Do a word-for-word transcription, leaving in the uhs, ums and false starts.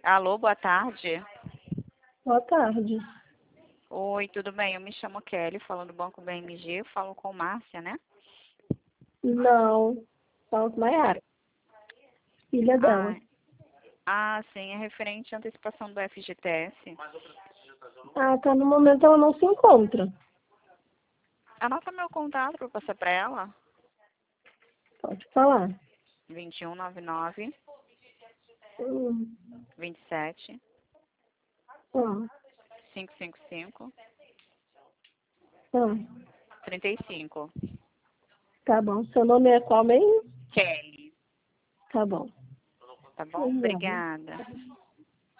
Alô, boa tarde. Boa tarde. Oi, tudo bem? Eu me chamo Kelly, falando do Banco B M G. Eu falo com Márcia, né? Não, falo com Maiara, filha dela. Ah, ah, sim, é referente à antecipação do F G T S. Ah, tá. No momento ela não se encontra. Anota meu contato para passar para ela. Pode falar. vinte e um, noventa e nove, Hum. vinte e sete, Ah, quinhentos e cinquenta e cinco, ah, trinta e cinco. tá bom. Seu nome é qual mesmo? Kelly. Tá bom. Tá bom? Obrigada. Obrigada.